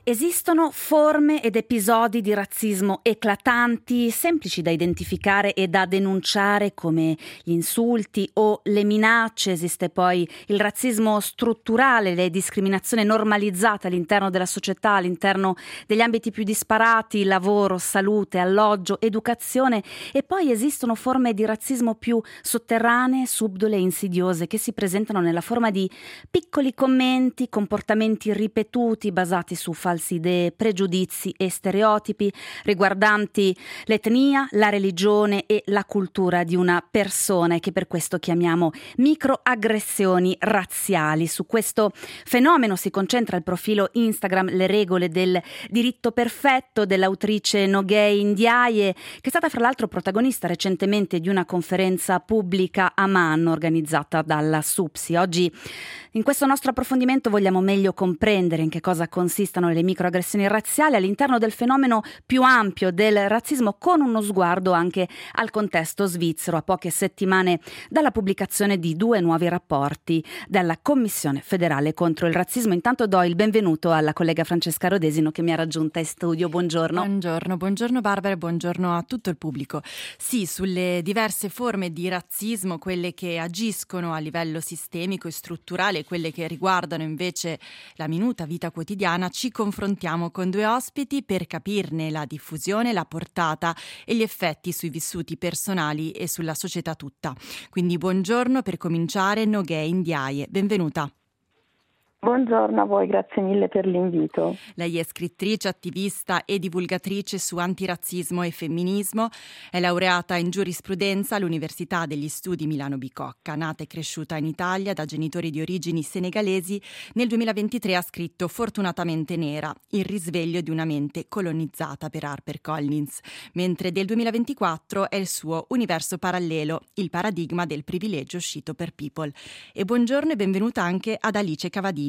Esistono forme ed episodi di razzismo eclatanti, semplici da identificare e da denunciare come gli insulti o le minacce. Esiste poi il razzismo strutturale, le discriminazioni normalizzate all'interno della società, all'interno degli ambiti più disparati, lavoro, salute, alloggio, educazione, e poi esistono forme di razzismo più sotterranee, subdole e insidiose che si presentano nella forma di piccoli commenti, comportamenti ripetuti basati su false idee, pregiudizi e stereotipi riguardanti l'etnia, la religione e la cultura di una persona, e che per questo chiamiamo microaggressioni razziali. Su questo fenomeno si concentra il profilo Instagram Le regole del diritto perfetto dell'autrice Nogay Ndiaye, che è stata fra l'altro protagonista recentemente di una conferenza pubblica a Amman organizzata dalla SUPSI. Oggi in questo nostro approfondimento vogliamo meglio comprendere in che cosa consistano le microaggressioni razziali all'interno del fenomeno più ampio del razzismo, con uno sguardo anche al contesto svizzero, a poche settimane dalla pubblicazione di 2 nuovi rapporti della Commissione federale contro il razzismo. Intanto do il benvenuto alla collega Francesca Rodesino che mi ha raggiunta in studio. Buongiorno. Buongiorno Barbara e buongiorno a tutto il pubblico. Sì, sulle diverse forme di razzismo, quelle che agiscono a livello sistemico e strutturale, quelle che riguardano invece la minuta vita quotidiana, ci confrontiamo con 2 ospiti per capirne la diffusione, la portata e gli effetti sui vissuti personali e sulla società tutta. Quindi buongiorno, per cominciare, Nogay Ndiaye, benvenuta. Buongiorno a voi, grazie mille per l'invito. Lei è scrittrice, attivista e divulgatrice su antirazzismo e femminismo, è laureata in giurisprudenza all'Università degli Studi Milano Bicocca, nata e cresciuta in Italia da genitori di origini senegalesi. Nel 2023 ha scritto Fortunatamente nera, il risveglio di una mente colonizzata per HarperCollins, mentre del 2024 è il suo Universo parallelo, il paradigma del privilegio uscito per People. E buongiorno e benvenuta anche ad Alice Cavadini.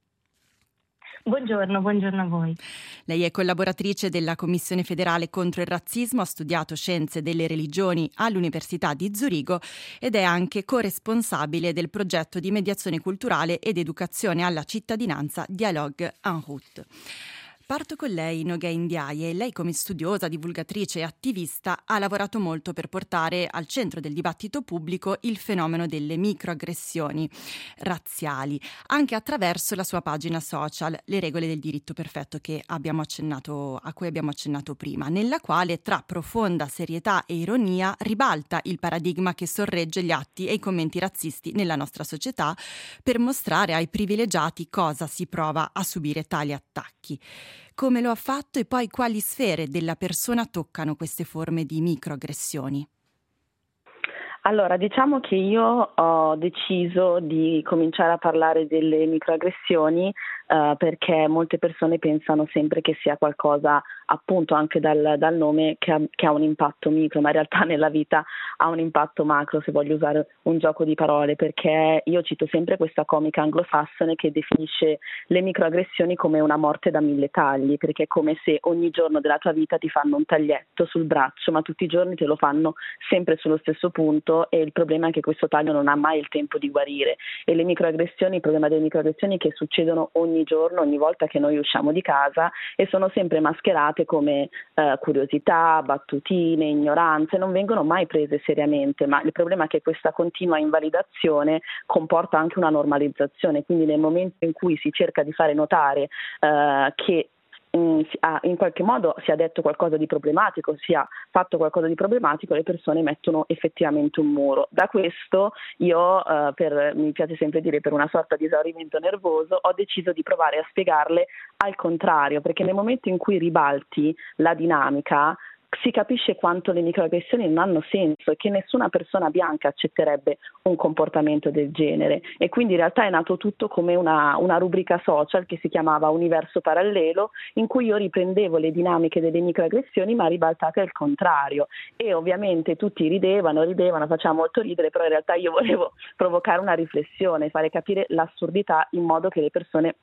Buongiorno a voi. Lei è collaboratrice della Commissione federale contro il razzismo, ha studiato scienze delle religioni all'Università di Zurigo ed è anche corresponsabile del progetto di mediazione culturale ed educazione alla cittadinanza Dialogue en route. Parto con lei, Nogay Ndiaye. Lei, come studiosa, divulgatrice e attivista, ha lavorato molto per portare al centro del dibattito pubblico il fenomeno delle microaggressioni razziali, anche attraverso la sua pagina social, Le regole del diritto perfetto, a cui abbiamo accennato prima, nella quale, tra profonda serietà e ironia, ribalta il paradigma che sorregge gli atti e i commenti razzisti nella nostra società per mostrare ai privilegiati cosa si prova a subire tali attacchi. Come lo ha fatto e poi quali sfere della persona toccano queste forme di microaggressioni? Allora, diciamo che io ho deciso di cominciare a parlare delle microaggressioni perché molte persone pensano sempre che sia qualcosa, appunto anche dal nome, che ha un impatto micro, ma in realtà nella vita ha un impatto macro, se voglio usare un gioco di parole, perché io cito sempre questa comica anglosassone che definisce le microaggressioni come una morte da 1000 tagli, perché è come se ogni giorno della tua vita ti fanno un taglietto sul braccio, ma tutti i giorni te lo fanno sempre sullo stesso punto, e il problema è che questo taglio non ha mai il tempo di guarire. E le microaggressioni, il problema delle microaggressioni è che succedono ogni giorno, ogni volta che noi usciamo di casa, e sono sempre mascherate come curiosità, battutine, ignoranze, non vengono mai prese seriamente, ma il problema è che questa continua invalidazione comporta anche una normalizzazione, quindi nel momento in cui si cerca di fare notare che in qualche modo sia detto qualcosa di problematico, sia fatto qualcosa di problematico, le persone mettono effettivamente un muro. Da questo io, mi piace sempre dire, per una sorta di esaurimento nervoso, ho deciso di provare a spiegarle al contrario, perché nel momento in cui ribalti la dinamica si capisce quanto le microaggressioni non hanno senso e che nessuna persona bianca accetterebbe un comportamento del genere, e quindi in realtà è nato tutto come una rubrica social che si chiamava Universo parallelo, in cui io riprendevo le dinamiche delle microaggressioni ma ribaltate al contrario, e ovviamente tutti ridevano, faceva molto ridere, però in realtà io volevo provocare una riflessione, fare capire l'assurdità in modo che le persone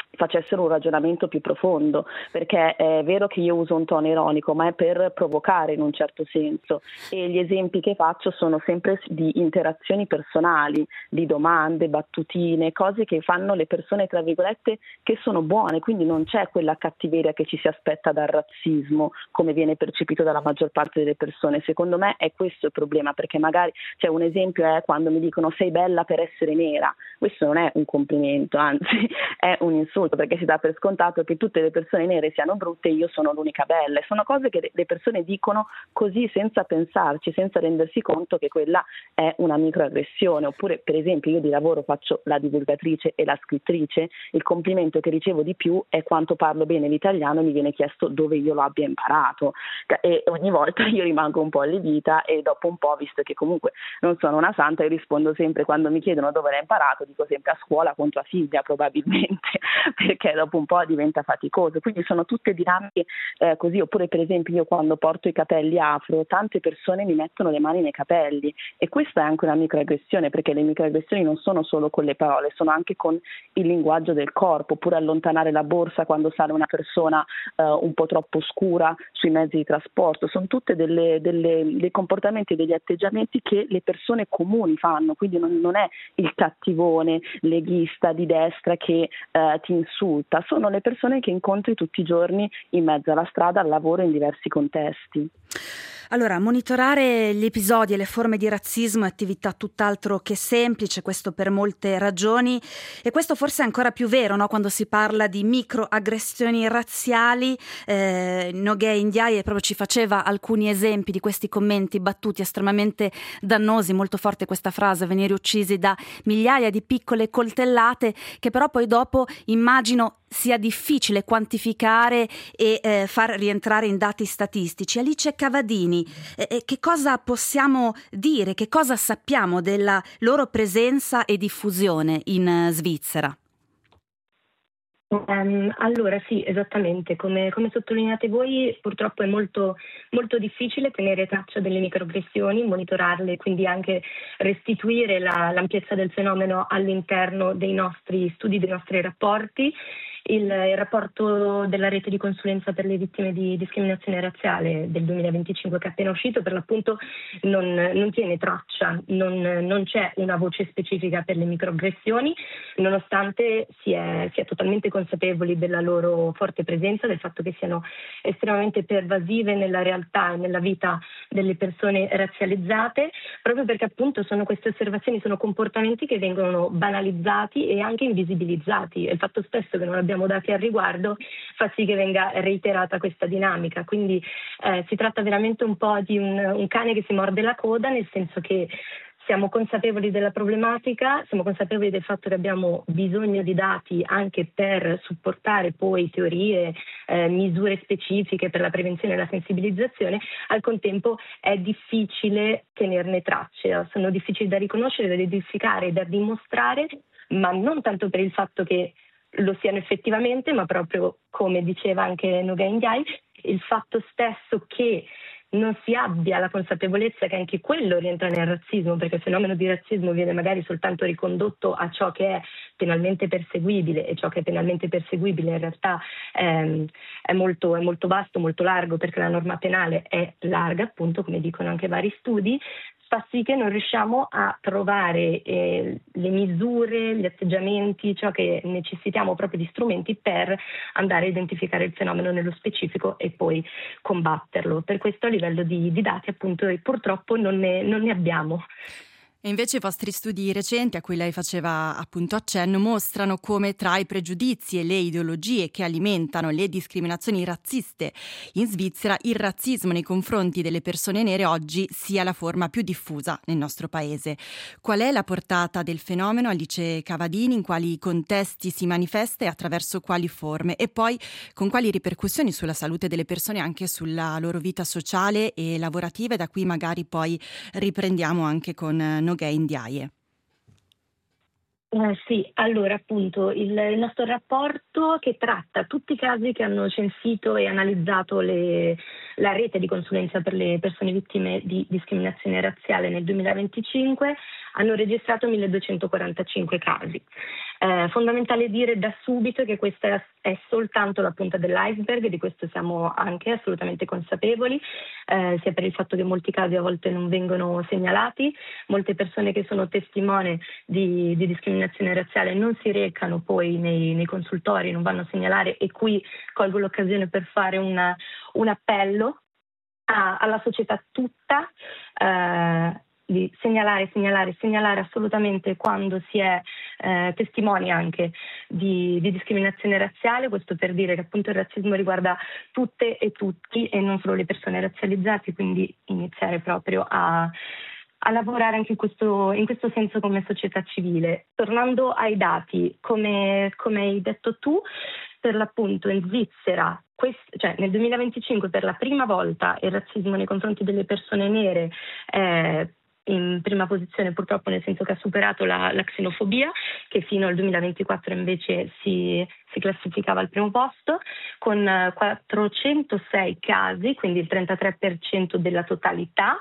facessero un ragionamento più profondo, perché è vero che io uso un tono ironico, ma è per provocare in un certo senso, e gli esempi che faccio sono sempre di interazioni personali, di domande, battutine, cose che fanno le persone, tra virgolette, che sono buone, quindi non c'è quella cattiveria che ci si aspetta dal razzismo, come viene percepito dalla maggior parte delle persone. Secondo me è questo il problema, perché magari un esempio è quando mi dicono sei bella per essere nera. Questo non è un complimento, anzi è un insulto, perché si dà per scontato che tutte le persone nere siano brutte e io sono l'unica bella. E sono cose che le persone dicono così senza pensarci, senza rendersi conto che quella è una microaggressione. Oppure, per esempio, io di lavoro faccio la divulgatrice e la scrittrice, il complimento che ricevo di più è quanto parlo bene l'italiano, mi viene chiesto dove io lo abbia imparato, e ogni volta io rimango un po' allibita, e dopo un po', visto che comunque non sono una santa, io rispondo sempre, quando mi chiedono dove l'hai imparato, dico sempre a scuola con tua figlia probabilmente, perché dopo un po' diventa faticoso. Quindi sono tutte dinamiche così. Oppure, per esempio, io quando porto i capelli afro, tante persone mi mettono le mani nei capelli, e questa è anche una microaggressione, perché le microaggressioni non sono solo con le parole, sono anche con il linguaggio del corpo. Oppure allontanare la borsa quando sale una persona un po' troppo scura sui mezzi di trasporto. Sono tutte dei comportamenti e degli atteggiamenti che le persone comuni fanno, quindi non è il cattivone leghista di destra che ti insulta, sono le persone che incontri tutti i giorni in mezzo alla strada, al lavoro, in diversi contesti. Allora, monitorare gli episodi e le forme di razzismo è attività tutt'altro che semplice, questo per molte ragioni, e questo forse è ancora più vero, no? Quando si parla di microaggressioni razziali. Nogay Ndiaye proprio ci faceva alcuni esempi di questi commenti battuti estremamente dannosi, molto forte questa frase, venire uccisi da migliaia di piccole coltellate, che però poi dopo immagino sia difficile quantificare e far rientrare in dati statistici. Alice Cavadini, che cosa possiamo dire, che cosa sappiamo della loro presenza e diffusione in Svizzera? Allora sì, esattamente, come sottolineate voi, purtroppo è molto, molto difficile tenere traccia delle microaggressioni, monitorarle, quindi anche restituire l'ampiezza del fenomeno all'interno dei nostri studi, dei nostri rapporti. Il rapporto della rete di consulenza per le vittime di discriminazione razziale del 2025, che è appena uscito, per l'appunto non tiene traccia, non c'è una voce specifica per le microaggressioni, nonostante si è totalmente consapevoli della loro forte presenza, del fatto che siano estremamente pervasive nella realtà e nella vita delle persone razzializzate, proprio perché appunto sono queste osservazioni, sono comportamenti che vengono banalizzati e anche invisibilizzati, e il fatto spesso che non abbiamo dati al riguardo fa sì che venga reiterata questa dinamica. Quindi si tratta veramente un po' di un cane che si morde la coda, nel senso che siamo consapevoli della problematica, siamo consapevoli del fatto che abbiamo bisogno di dati anche per supportare poi teorie, misure specifiche per la prevenzione e la sensibilizzazione. Al contempo è difficile tenerne tracce, sono difficili da riconoscere, da identificare, da dimostrare, ma non tanto per il fatto che lo siano effettivamente, ma proprio, come diceva anche Nogay Ndiaye, il fatto stesso che non si abbia la consapevolezza che anche quello rientra nel razzismo, perché il fenomeno di razzismo viene magari soltanto ricondotto a ciò che è penalmente perseguibile, e ciò che è penalmente perseguibile in realtà è molto vasto, molto largo, perché la norma penale è larga, appunto, come dicono anche vari studi, fa sì che non riusciamo a trovare le misure, gli atteggiamenti, ciò che necessitiamo proprio di strumenti per andare a identificare il fenomeno nello specifico e poi combatterlo. Per questo a livello di dati appunto purtroppo non ne abbiamo. E invece i vostri studi recenti, a cui lei faceva appunto accenno, mostrano come tra i pregiudizi e le ideologie che alimentano le discriminazioni razziste in Svizzera, il razzismo nei confronti delle persone nere oggi sia la forma più diffusa nel nostro paese. Qual è la portata del fenomeno, Alice Cavadini, in quali contesti si manifesta e attraverso quali forme? E poi con quali ripercussioni sulla salute delle persone, anche sulla loro vita sociale e lavorativa? E da qui magari poi riprendiamo anche con Nogay Ndiaye. Sì, allora appunto il nostro rapporto, che tratta tutti i casi che hanno censito e analizzato la rete di consulenza per le persone vittime di discriminazione razziale nel 2025, hanno registrato 1245 casi. Fondamentale dire da subito che questa è soltanto la punta dell'iceberg, di questo siamo anche assolutamente consapevoli, sia per il fatto che molti casi a volte non vengono segnalati, molte persone che sono testimone di discriminazione razziale non si recano poi nei consultori, non vanno a segnalare, e qui colgo l'occasione per fare un appello alla società tutta, di segnalare assolutamente quando si è testimoni anche di discriminazione razziale. Questo per dire che appunto il razzismo riguarda tutte e tutti e non solo le persone razzializzate, quindi iniziare proprio a lavorare anche in questo senso come società civile. Tornando ai dati, come hai detto tu, per l'appunto in Svizzera, nel 2025 per la prima volta il razzismo nei confronti delle persone nere in prima posizione, purtroppo, nel senso che ha superato la xenofobia, che fino al 2024 invece si classificava al primo posto, con 406 casi, quindi il 33% della totalità.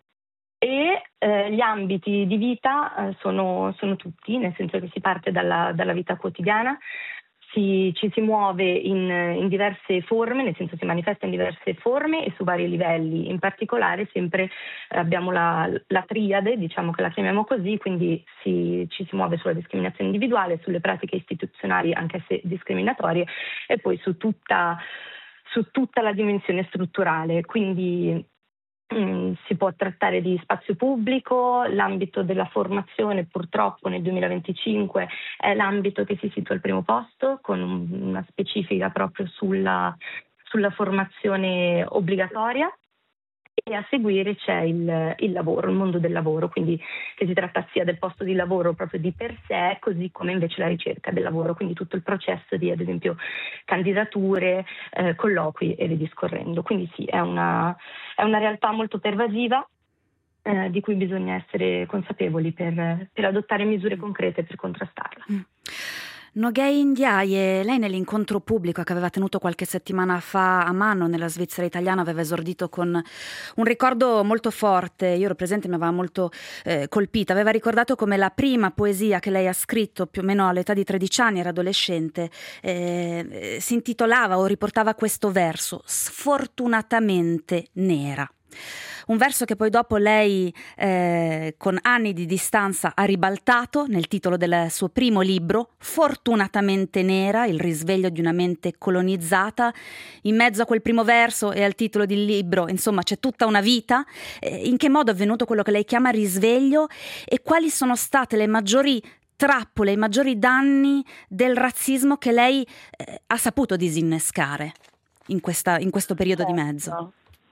E gli ambiti di vita sono tutti, nel senso che si parte dalla vita quotidiana, ci si muove in diverse forme, nel senso si manifesta in diverse forme e su vari livelli. In particolare sempre abbiamo la triade, diciamo che la chiamiamo così, quindi ci si muove sulla discriminazione individuale, sulle pratiche istituzionali anche se discriminatorie, e poi su tutta la dimensione strutturale. Quindi si può trattare di spazio pubblico, l'ambito della formazione purtroppo nel 2025 è l'ambito che si situa al primo posto, con una specifica proprio sulla formazione obbligatoria, e a seguire c'è il lavoro, il mondo del lavoro, quindi che si tratta sia del posto di lavoro proprio di per sé, così come invece la ricerca del lavoro, quindi tutto il processo di, ad esempio, candidature, colloqui e via discorrendo. Quindi sì, è una realtà molto pervasiva, di cui bisogna essere consapevoli per adottare misure concrete per contrastarla. Nogay Ndiaye, lei nell'incontro pubblico che aveva tenuto qualche settimana fa a Mano nella Svizzera italiana aveva esordito con un ricordo molto forte. Io ero presente, mi aveva molto colpita. Aveva ricordato come la prima poesia che lei ha scritto più o meno all'età di 13 anni, era adolescente, si intitolava o riportava questo verso: sfortunatamente nera. Un verso che poi dopo lei con anni di distanza ha ribaltato nel titolo del suo primo libro, Fortunatamente nera, il risveglio di una mente colonizzata. In mezzo a quel primo verso e al titolo del libro, insomma, c'è tutta una vita. In che modo è avvenuto quello che lei chiama risveglio e quali sono state le maggiori trappole, i maggiori danni del razzismo che lei ha saputo disinnescare in questo periodo di mezzo?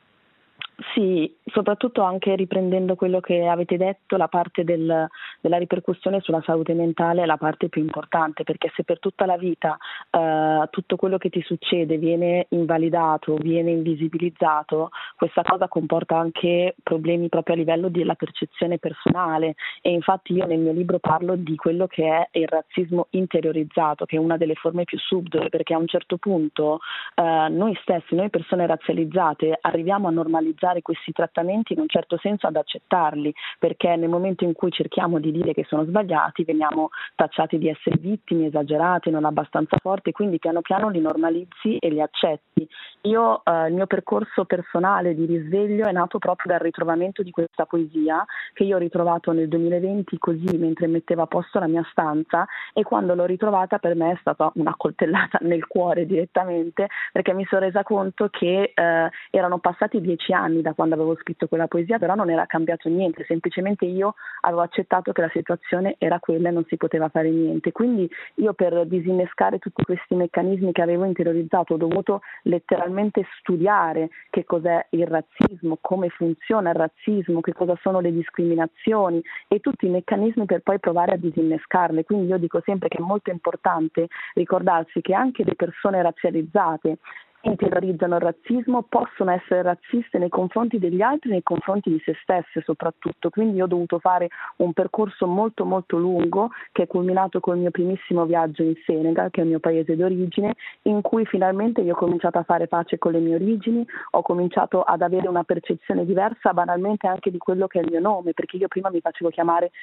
Sì, soprattutto anche riprendendo quello che avete detto, la parte della ripercussione sulla salute mentale è la parte più importante, perché se per tutta la vita tutto quello che ti succede viene invalidato, viene invisibilizzato, questa cosa comporta anche problemi proprio a livello della percezione personale, e infatti io nel mio libro parlo di quello che è il razzismo interiorizzato, che è una delle forme più subdole, perché a un certo punto noi stessi, noi persone razzializzate, arriviamo a normalizzare questi trattamenti, in un certo senso ad accettarli, perché nel momento in cui cerchiamo di dire che sono sbagliati veniamo tacciati di essere vittime, esagerate, non abbastanza forti, quindi piano piano li normalizzi e li accetti. Io il mio percorso personale di risveglio è nato proprio dal ritrovamento di questa poesia, che io ho ritrovato nel 2020 così mentre mettevo a posto la mia stanza, e quando l'ho ritrovata per me è stata una coltellata nel cuore direttamente, perché mi sono resa conto che erano passati 10 anni da quando avevo scritto quella poesia, però non era cambiato niente, semplicemente io avevo accettato che la situazione era quella e non si poteva fare niente. Quindi io, per disinnescare tutti questi meccanismi che avevo interiorizzato, ho dovuto letteralmente studiare che cos'è il razzismo, come funziona il razzismo, che cosa sono le discriminazioni e tutti i meccanismi per poi provare a disinnescarle. Quindi io dico sempre che è molto importante ricordarsi che anche le persone razzializzate interiorizzano il razzismo, possono essere razziste nei confronti degli altri, nei confronti di se stesse soprattutto. Quindi io ho dovuto fare un percorso molto molto lungo, che è culminato col mio primissimo viaggio in Senegal, che è il mio paese d'origine, in cui finalmente io ho cominciato a fare pace con le mie origini, ho cominciato ad avere una percezione diversa banalmente anche di quello che è il mio nome, perché io prima mi facevo chiamare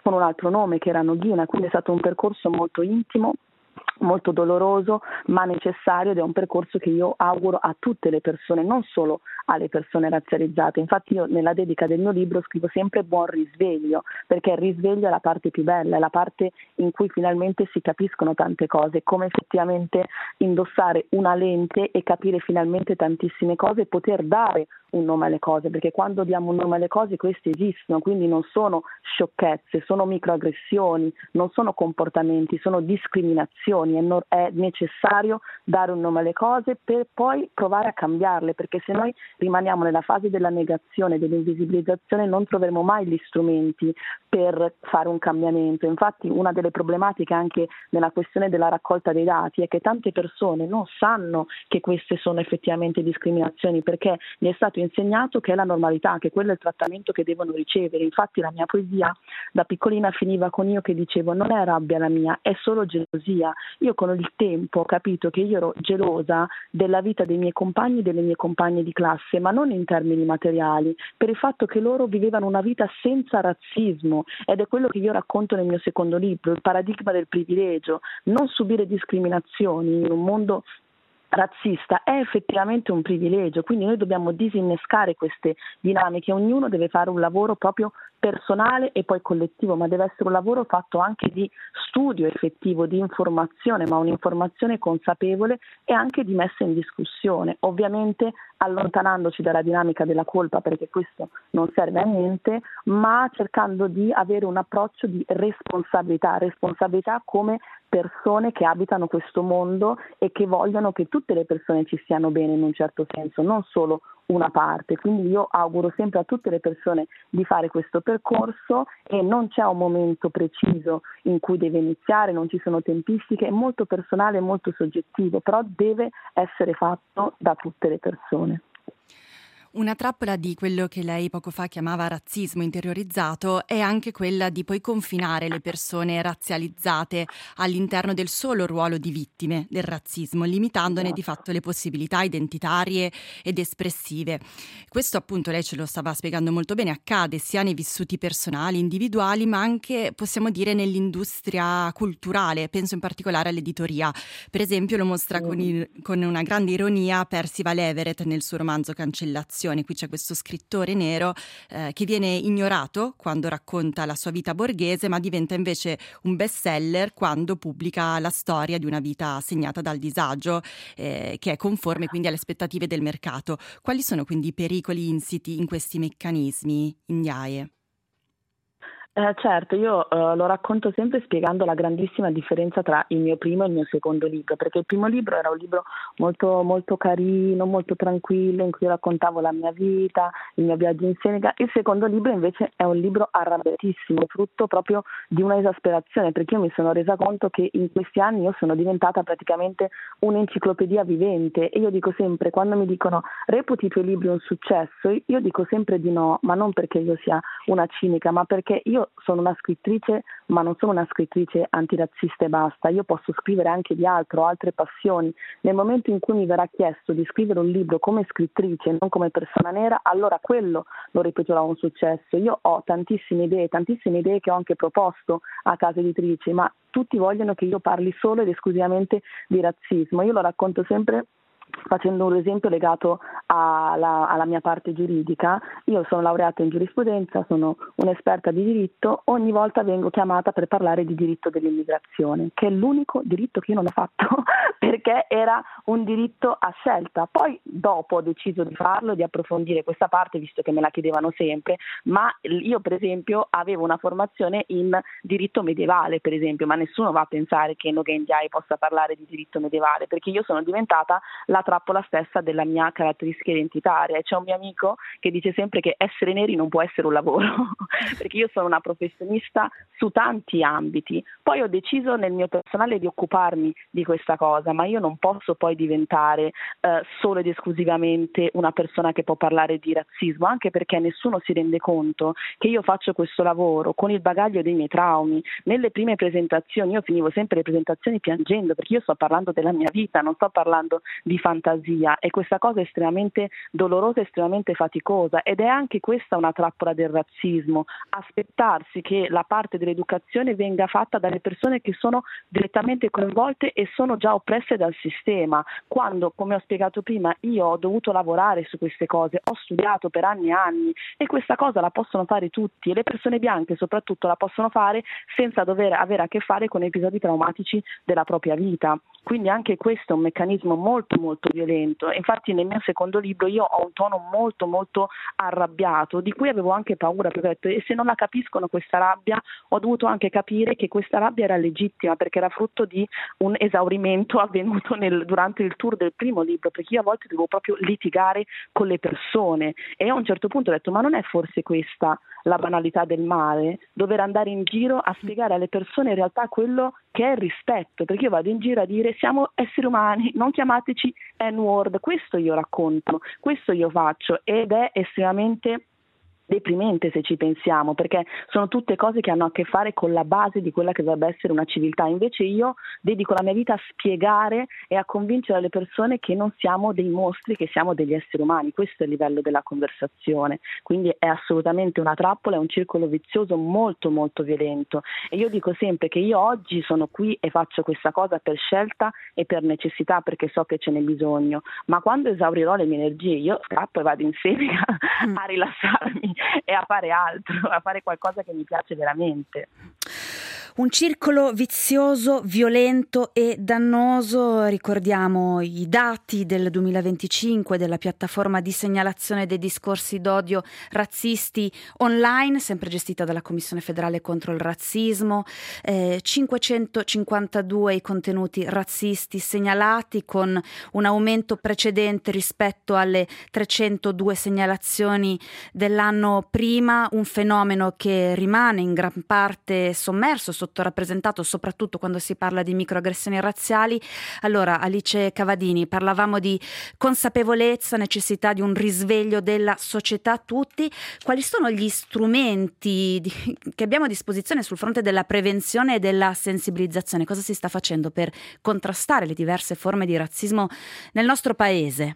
con un altro nome che era Noghina, quindi è stato un percorso molto intimo, molto doloroso ma necessario, ed è un percorso che io auguro a tutte le persone, non solo alle persone razzializzate. Infatti io nella dedica del mio libro scrivo sempre buon risveglio, perché il risveglio è la parte più bella, è la parte in cui finalmente si capiscono tante cose, come effettivamente indossare una lente e capire finalmente tantissime cose e poter dare un nome alle cose, perché quando diamo un nome alle cose queste esistono, quindi non sono sciocchezze, sono microaggressioni, non sono comportamenti, sono discriminazioni, è necessario dare un nome alle cose per poi provare a cambiarle, perché se noi rimaniamo nella fase della negazione, dell'invisibilizzazione, non troveremo mai gli strumenti per fare un cambiamento. Infatti una delle problematiche anche nella questione della raccolta dei dati è che tante persone non sanno che queste sono effettivamente discriminazioni, perché gli è stato insegnato che è la normalità, che quello è il trattamento che devono ricevere. Infatti la mia poesia da piccolina finiva con io che dicevo: non è rabbia la mia, è solo gelosia. Io con il tempo ho capito che io ero gelosa della vita dei miei compagni e delle mie compagne di classe, ma non in termini materiali, per il fatto che loro vivevano una vita senza razzismo, ed è quello che io racconto nel mio secondo libro, il paradigma del privilegio. Non subire discriminazioni in un mondo razzista è effettivamente un privilegio, quindi noi dobbiamo disinnescare queste dinamiche. Ognuno deve fare un lavoro proprio personale e poi collettivo, ma deve essere un lavoro fatto anche di studio effettivo, di informazione, ma un'informazione consapevole e anche di messa in discussione, ovviamente allontanandoci dalla dinamica della colpa, perché questo non serve a niente, ma cercando di avere un approccio di responsabilità come persone che abitano questo mondo e che vogliono che tutte le persone ci stiano bene in un certo senso, non solo una parte. Quindi io auguro sempre a tutte le persone di fare questo percorso, e non c'è un momento preciso in cui deve iniziare, non ci sono tempistiche, è molto personale e molto soggettivo, però deve essere fatto da tutte le persone. Una trappola di quello che lei poco fa chiamava razzismo interiorizzato è anche quella di poi confinare le persone razzializzate all'interno del solo ruolo di vittime del razzismo, limitandone di fatto le possibilità identitarie ed espressive. Questo, appunto, lei ce lo stava spiegando molto bene, accade sia nei vissuti personali, individuali, ma anche, possiamo dire, nell'industria culturale. Penso in particolare all'editoria. Per esempio lo mostra con una grande ironia Percival Everett nel suo romanzo Cancellazione. Qui c'è questo scrittore nero che viene ignorato quando racconta la sua vita borghese, ma diventa invece un bestseller quando pubblica la storia di una vita segnata dal disagio, che è conforme quindi alle aspettative del mercato. Quali sono quindi i pericoli insiti in questi meccanismi, Ndiaye? Certo, io lo racconto sempre spiegando la grandissima differenza tra il mio primo e il mio secondo libro, perché il primo libro era un libro molto, molto carino, molto tranquillo, in cui raccontavo la mia vita, il mio viaggio in Senegal. Il secondo libro invece è un libro arrabbiatissimo, frutto proprio di una esasperazione, perché io mi sono resa conto che in questi anni io sono diventata praticamente un'enciclopedia vivente, e io dico sempre, quando mi dicono reputi i tuoi libri un successo, io dico sempre di no, ma non perché io sia una cinica, ma perché io sono una scrittrice, ma non sono una scrittrice antirazzista e basta. Io posso scrivere anche di altro, altre passioni. Nel momento in cui mi verrà chiesto di scrivere un libro come scrittrice, non come persona nera, allora quello lo reputerò un successo. Io ho tantissime idee che ho anche proposto a case editrici, ma tutti vogliono che io parli solo ed esclusivamente di razzismo. Io lo racconto sempre facendo un esempio legato alla mia parte giuridica. Io sono laureata in giurisprudenza, sono un'esperta di diritto, ogni volta vengo chiamata per parlare di diritto dell'immigrazione, che è l'unico diritto che io non ho fatto perché era un diritto a scelta. Poi dopo ho deciso di farlo, di approfondire questa parte, visto che me la chiedevano sempre, ma io per esempio avevo una formazione in diritto medievale, per esempio, ma nessuno va a pensare che Ngozi Ndiaye possa parlare di diritto medievale, perché io sono diventata la trappola stessa della mia caratteristica identitaria. E c'è un mio amico che dice sempre che essere neri non può essere un lavoro perché io sono una professionista su tanti ambiti. Poi ho deciso nel mio personale di occuparmi di questa cosa, ma io non posso poi diventare solo ed esclusivamente una persona che può parlare di razzismo, anche perché nessuno si rende conto che io faccio questo lavoro con il bagaglio dei miei traumi. Nelle prime presentazioni io finivo sempre le presentazioni piangendo, perché io sto parlando della mia vita, non sto parlando di fantasia, e questa cosa è estremamente dolorosa, estremamente faticosa, ed è anche questa una trappola del razzismo, aspettarsi che la parte dell'educazione venga fatta dalle persone che sono direttamente coinvolte e sono già oppresse dal sistema, quando, come ho spiegato prima, io ho dovuto lavorare su queste cose, ho studiato per anni e anni, e questa cosa la possono fare tutti, e le persone bianche soprattutto la possono fare senza dover avere a che fare con episodi traumatici della propria vita. Quindi anche questo è un meccanismo molto molto violento. Infatti nel mio secondo libro io ho un tono molto molto arrabbiato, di cui avevo anche paura, perché ho detto, e se non la capiscono questa rabbia, ho dovuto anche capire che questa rabbia era legittima, perché era frutto di un esaurimento avvenuto durante il tour del primo libro, perché io a volte dovevo proprio litigare con le persone, e a un certo punto ho detto, ma non è forse questa la banalità del male? Dover andare in giro a spiegare alle persone in realtà quello che è il rispetto, perché io vado in giro a dire siamo esseri umani, non chiamateci N-word, questo io racconto, questo io faccio, ed è estremamente deprimente se ci pensiamo, perché sono tutte cose che hanno a che fare con la base di quella che dovrebbe essere una civiltà. Invece io dedico la mia vita a spiegare e a convincere le persone che non siamo dei mostri, che siamo degli esseri umani. Questo è il livello della conversazione, quindi è assolutamente una trappola, è un circolo vizioso molto molto violento, e io dico sempre che io oggi sono qui e faccio questa cosa per scelta e per necessità, perché so che ce n'è bisogno, ma quando esaurirò le mie energie io scappo e vado in Seneca a rilassarmi e a fare altro, a fare qualcosa che mi piace veramente. Un circolo vizioso, violento e dannoso. Ricordiamo i dati del 2025 della piattaforma di segnalazione dei discorsi d'odio razzisti online, sempre gestita dalla Commissione federale contro il razzismo. 552 i contenuti razzisti segnalati, con un aumento precedente rispetto alle 302 segnalazioni dell'anno prima, un fenomeno che rimane in gran parte sommerso, sottorappresentato, soprattutto quando si parla di microaggressioni razziali. Allora, Alice Cavadini, parlavamo di consapevolezza, necessità di un risveglio della società tutti. Quali sono gli strumenti che abbiamo a disposizione sul fronte della prevenzione e della sensibilizzazione? Cosa si sta facendo per contrastare le diverse forme di razzismo nel nostro paese?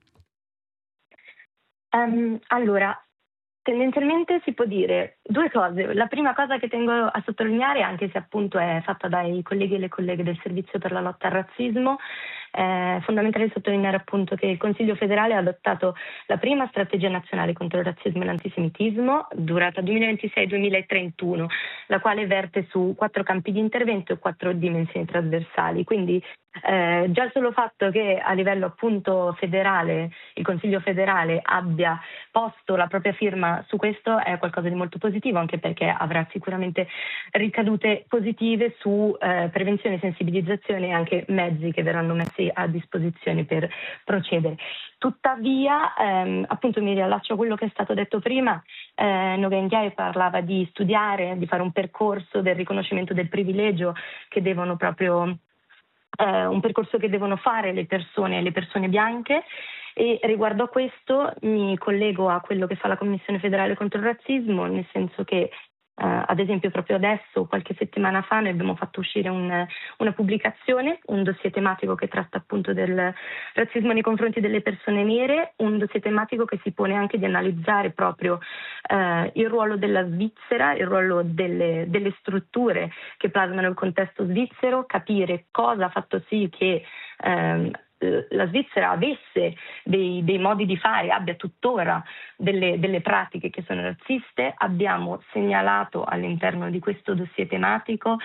Allora, tendenzialmente si può dire due cose. La prima cosa che tengo a sottolineare, anche se appunto è fatta dai colleghi e le colleghe del Servizio per la lotta al razzismo, è fondamentale sottolineare appunto che il Consiglio federale ha adottato la prima strategia nazionale contro il razzismo e l'antisemitismo, durata 2026-2031, la quale verte su 4 campi di intervento e 4 dimensioni trasversali. Quindi già solo il fatto che a livello appunto federale il Consiglio federale abbia posto la propria firma su questo è qualcosa di molto positivo, anche perché avrà sicuramente ricadute positive su prevenzione, sensibilizzazione e anche mezzi che verranno messi a disposizione per procedere. Tuttavia, appunto mi riallaccio a quello che è stato detto prima, Ngozi Ndiaye parlava di studiare, di fare un percorso del riconoscimento del privilegio che devono proprio un percorso che devono fare le persone bianche, e riguardo a questo mi collego a quello che fa la Commissione federale contro il razzismo, nel senso che ad esempio proprio adesso, qualche settimana fa, noi abbiamo fatto uscire una pubblicazione, un dossier tematico che tratta appunto del razzismo nei confronti delle persone nere, un dossier tematico che si pone anche di analizzare proprio il ruolo della Svizzera, il ruolo delle strutture che plasmano il contesto svizzero, capire cosa ha fatto sì che la Svizzera avesse dei modi di fare, abbia tuttora delle pratiche che sono razziste. Abbiamo segnalato all'interno di questo dossier tematico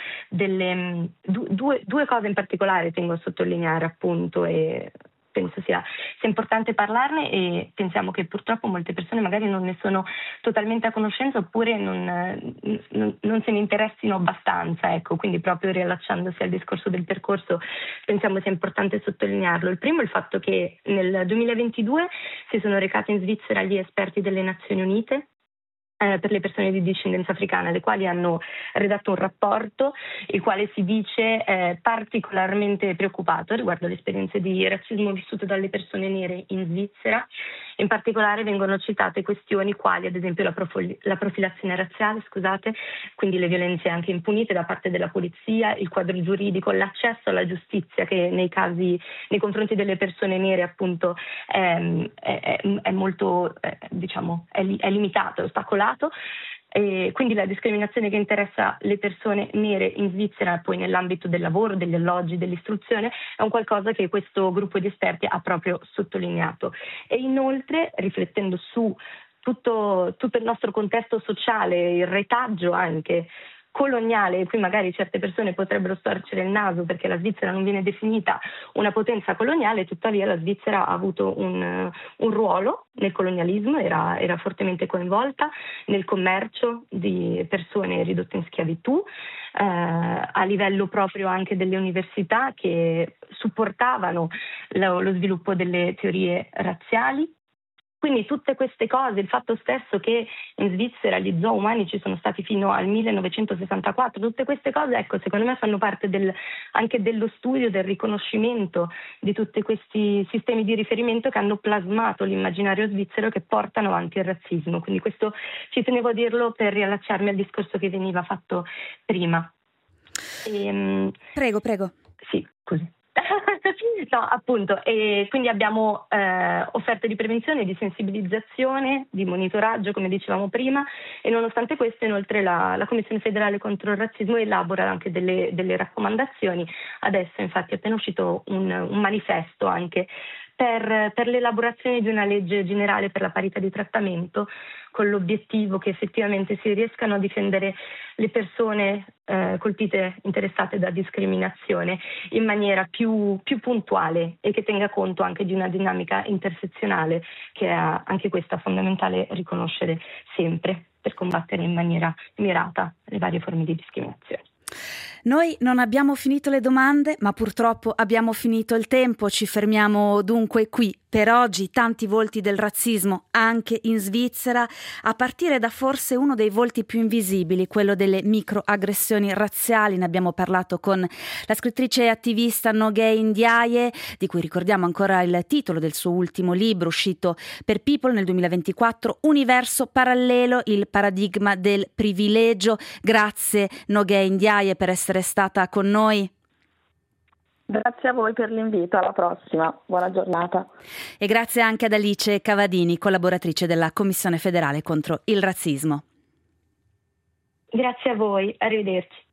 due cose in particolare, tengo a sottolineare appunto, e penso sia importante parlarne, e pensiamo che purtroppo molte persone magari non ne sono totalmente a conoscenza, oppure non se ne interessino abbastanza, ecco. Quindi proprio riallacciandosi al discorso del percorso pensiamo sia importante sottolinearlo. Il primo è il fatto che nel 2022 si sono recati in Svizzera gli esperti delle Nazioni Unite per le persone di discendenza africana, le quali hanno redatto un rapporto il quale si dice particolarmente preoccupato riguardo le esperienze di razzismo vissuto dalle persone nere in Svizzera. In particolare vengono citate questioni quali ad esempio la profilazione razziale, quindi le violenze anche impunite da parte della polizia, il quadro giuridico, l'accesso alla giustizia che nei confronti delle persone nere appunto è molto è limitato, è ostacolato. E quindi la discriminazione che interessa le persone nere in Svizzera poi nell'ambito del lavoro, degli alloggi, dell'istruzione è un qualcosa che questo gruppo di esperti ha proprio sottolineato. E inoltre, riflettendo su tutto il nostro contesto sociale, il retaggio anche coloniale, e qui magari certe persone potrebbero storcere il naso perché la Svizzera non viene definita una potenza coloniale, tuttavia la Svizzera ha avuto un ruolo nel colonialismo, era fortemente coinvolta nel commercio di persone ridotte in schiavitù, a livello proprio anche delle università che supportavano lo sviluppo delle teorie razziali. Quindi tutte queste cose, il fatto stesso che in Svizzera gli zoo umani ci sono stati fino al 1964, tutte queste cose, ecco, secondo me fanno parte anche dello studio, del riconoscimento di tutti questi sistemi di riferimento che hanno plasmato l'immaginario svizzero che portano avanti il razzismo. Quindi questo ci tenevo a dirlo per riallacciarmi al discorso che veniva fatto prima. Prego. Sì, scusi. No, appunto, e quindi abbiamo offerte di prevenzione, di sensibilizzazione, di monitoraggio, come dicevamo prima, e nonostante questo inoltre la Commissione federale contro il razzismo elabora anche delle raccomandazioni. Adesso infatti è appena uscito un manifesto anche per l'elaborazione di una legge generale per la parità di trattamento, con l'obiettivo che effettivamente si riescano a difendere le persone colpite, interessate da discriminazione in maniera più puntuale e che tenga conto anche di una dinamica intersezionale che è anche questa fondamentale riconoscere sempre per combattere in maniera mirata le varie forme di discriminazione. Noi non abbiamo finito le domande, ma purtroppo abbiamo finito il tempo. Ci fermiamo dunque qui. Per oggi tanti volti del razzismo anche in Svizzera, a partire da forse uno dei volti più invisibili, quello delle microaggressioni razziali. Ne abbiamo parlato con la scrittrice e attivista Nogay Ndiaye, di cui ricordiamo ancora il titolo del suo ultimo libro uscito per People nel 2024, Universo parallelo, il paradigma del privilegio. Grazie Nogay Ndiaye per essere stata con noi. Grazie a voi per l'invito, alla prossima, buona giornata. E grazie anche ad Alice Cavadini, collaboratrice della Commissione federale contro il razzismo. Grazie a voi, arrivederci.